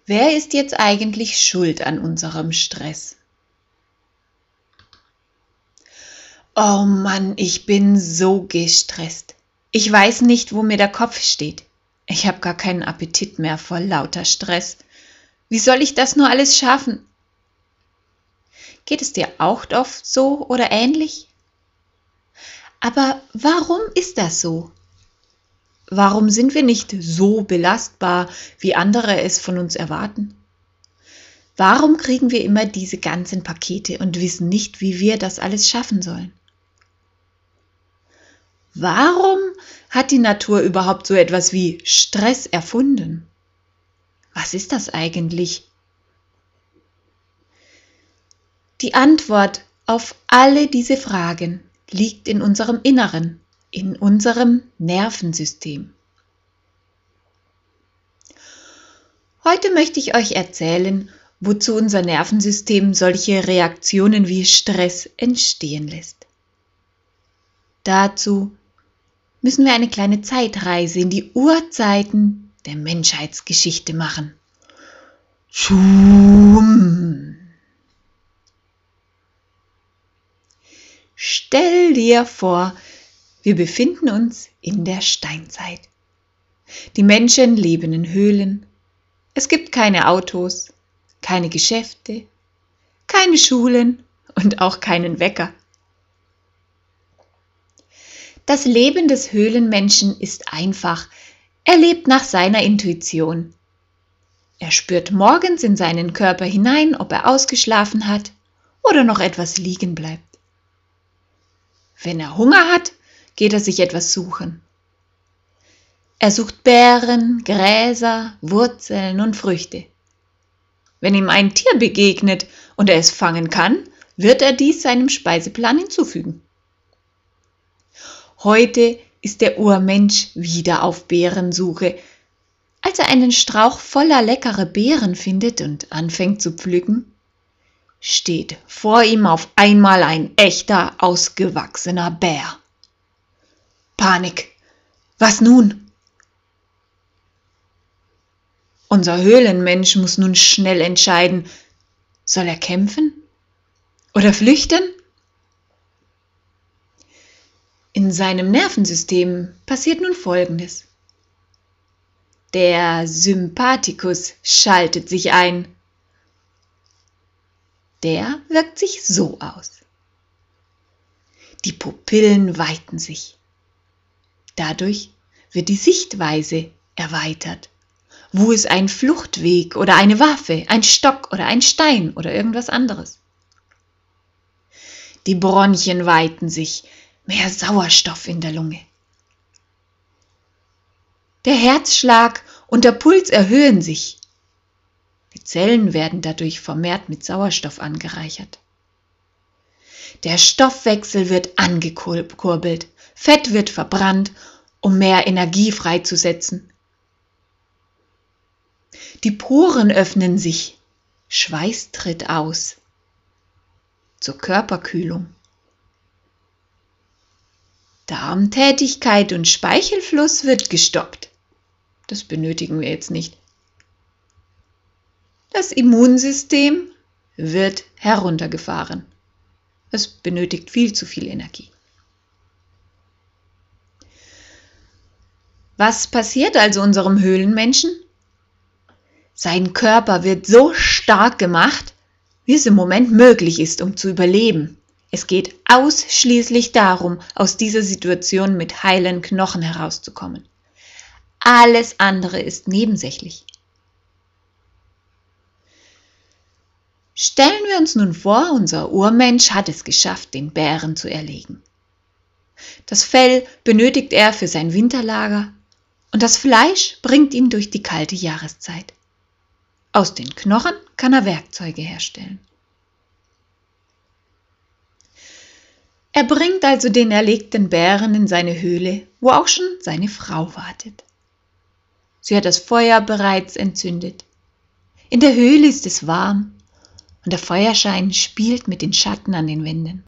Wer ist jetzt eigentlich schuld an unserem Stress? Oh Mann, ich bin so gestresst. Ich weiß nicht, wo mir der Kopf steht. Ich habe gar keinen Appetit mehr vor lauter Stress. Wie soll ich das nur alles schaffen? Geht es dir auch oft so oder ähnlich? Aber warum ist das so? Warum sind wir nicht so belastbar, wie andere es von uns erwarten? Warum kriegen wir immer diese ganzen Pakete und wissen nicht, wie wir das alles schaffen sollen? Warum hat die Natur überhaupt so etwas wie Stress erfunden? Was ist das eigentlich? Die Antwort auf alle diese Fragen liegt in unserem Inneren, in unserem Nervensystem. Heute möchte ich euch erzählen, wozu unser Nervensystem solche Reaktionen wie Stress entstehen lässt. Dazu müssen wir eine kleine Zeitreise in die Urzeiten der Menschheitsgeschichte machen. Schum! Stell dir vor, wir befinden uns in der Steinzeit. Die Menschen leben in Höhlen. Es gibt keine Autos, keine Geschäfte, keine Schulen und auch keinen Wecker. Das Leben des Höhlenmenschen ist einfach. Er lebt nach seiner Intuition. Er spürt morgens in seinen Körper hinein, ob er ausgeschlafen hat oder noch etwas liegen bleibt. Wenn er Hunger hat, geht er sich etwas suchen. Er sucht Beeren, Gräser, Wurzeln und Früchte. Wenn ihm ein Tier begegnet und er es fangen kann, wird er dies seinem Speiseplan hinzufügen. Heute ist der Urmensch wieder auf Beerensuche. Als er einen Strauch voller leckerer Beeren findet und anfängt zu pflücken, steht vor ihm auf einmal ein echter, ausgewachsener Bär. Panik! Was nun? Unser Höhlenmensch muss nun schnell entscheiden, soll er kämpfen oder flüchten? In seinem Nervensystem passiert nun Folgendes. Der Sympathikus schaltet sich ein. Der wirkt sich so aus. Die Pupillen weiten sich. Dadurch wird die Sichtweise erweitert. Wo ist ein Fluchtweg oder eine Waffe, ein Stock oder ein Stein oder irgendwas anderes? Die Bronchien weiten sich, mehr Sauerstoff in der Lunge. Der Herzschlag und der Puls erhöhen sich. Die Zellen werden dadurch vermehrt mit Sauerstoff angereichert. Der Stoffwechsel wird angekurbelt, Fett wird verbrannt, um mehr Energie freizusetzen. Die Poren öffnen sich, Schweiß tritt aus. Zur Körperkühlung. Darmtätigkeit und Speichelfluss wird gestoppt. Das benötigen wir jetzt nicht. Das Immunsystem wird heruntergefahren. Es benötigt viel zu viel Energie. Was passiert also unserem Höhlenmenschen? Sein Körper wird so stark gemacht, wie es im Moment möglich ist, um zu überleben. Es geht ausschließlich darum, aus dieser Situation mit heilen Knochen herauszukommen. Alles andere ist nebensächlich. Stellen wir uns nun vor, unser Urmensch hat es geschafft, den Bären zu erlegen. Das Fell benötigt er für sein Winterlager und das Fleisch bringt ihn durch die kalte Jahreszeit. Aus den Knochen kann er Werkzeuge herstellen. Er bringt also den erlegten Bären in seine Höhle, wo auch schon seine Frau wartet. Sie hat das Feuer bereits entzündet. In der Höhle ist es warm und der Feuerschein spielt mit den Schatten an den Wänden.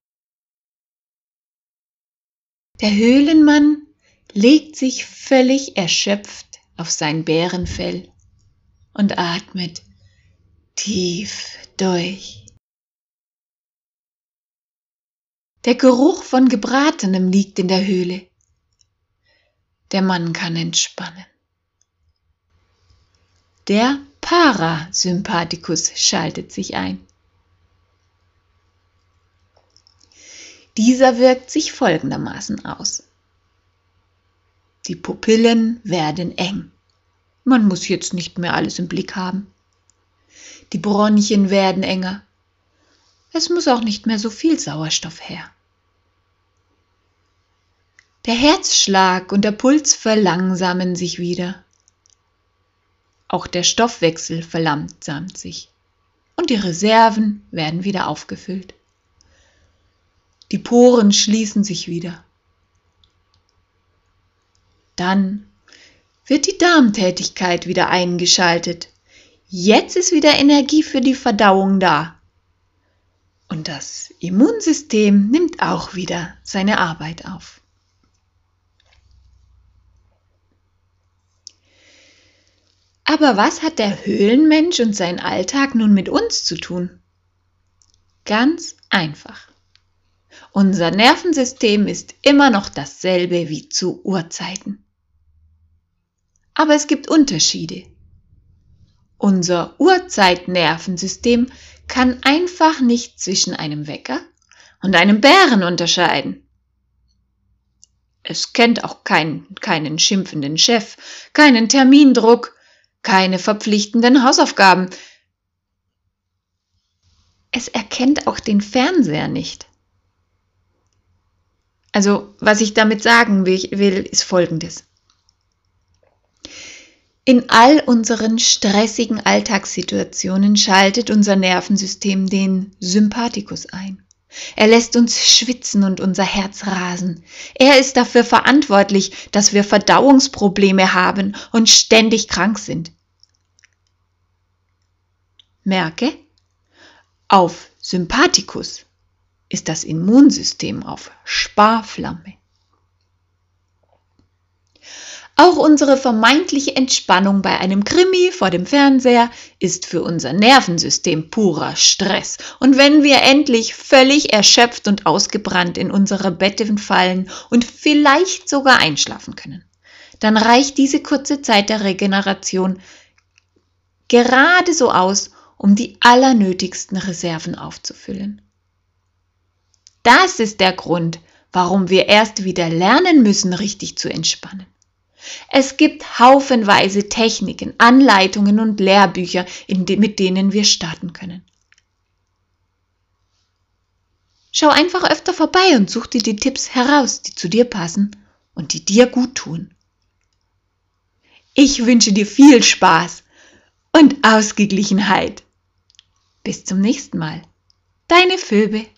Der Höhlenmann legt sich völlig erschöpft auf sein Bärenfell und atmet tief durch. Der Geruch von Gebratenem liegt in der Höhle. Der Mann kann entspannen. Der Parasympathikus schaltet sich ein. Dieser wirkt sich folgendermaßen aus. Die Pupillen werden eng. Man muss jetzt nicht mehr alles im Blick haben. Die Bronchien werden enger. Es muss auch nicht mehr so viel Sauerstoff her. Der Herzschlag und der Puls verlangsamen sich wieder. Auch der Stoffwechsel verlangsamt sich und die Reserven werden wieder aufgefüllt. Die Poren schließen sich wieder. Dann wird die Darmtätigkeit wieder eingeschaltet. Jetzt ist wieder Energie für die Verdauung da. Und das Immunsystem nimmt auch wieder seine Arbeit auf. Aber was hat der Höhlenmensch und sein Alltag nun mit uns zu tun? Ganz einfach. Unser Nervensystem ist immer noch dasselbe wie zu Urzeiten. Aber es gibt Unterschiede. Unser Urzeitnervensystem kann einfach nicht zwischen einem Wecker und einem Bären unterscheiden. Es kennt auch keinen schimpfenden Chef, keinen Termindruck, keine verpflichtenden Hausaufgaben. Es erkennt auch den Fernseher nicht. Also, was ich damit sagen will, ist Folgendes. In all unseren stressigen Alltagssituationen schaltet unser Nervensystem den Sympathikus ein. Er lässt uns schwitzen und unser Herz rasen. Er ist dafür verantwortlich, dass wir Verdauungsprobleme haben und ständig krank sind. Merke, auf Sympathikus ist das Immunsystem auf Sparflamme. Auch unsere vermeintliche Entspannung bei einem Krimi vor dem Fernseher ist für unser Nervensystem purer Stress. Und wenn wir endlich völlig erschöpft und ausgebrannt in unsere Betten fallen und vielleicht sogar einschlafen können, dann reicht diese kurze Zeit der Regeneration gerade so aus, um die allernötigsten Reserven aufzufüllen. Das ist der Grund, warum wir erst wieder lernen müssen, richtig zu entspannen. Es gibt haufenweise Techniken, Anleitungen und Lehrbücher, mit denen wir starten können. Schau einfach öfter vorbei und such dir die Tipps heraus, die zu dir passen und die dir gut tun. Ich wünsche dir viel Spaß und Ausgeglichenheit. Bis zum nächsten Mal. Deine Phoebe.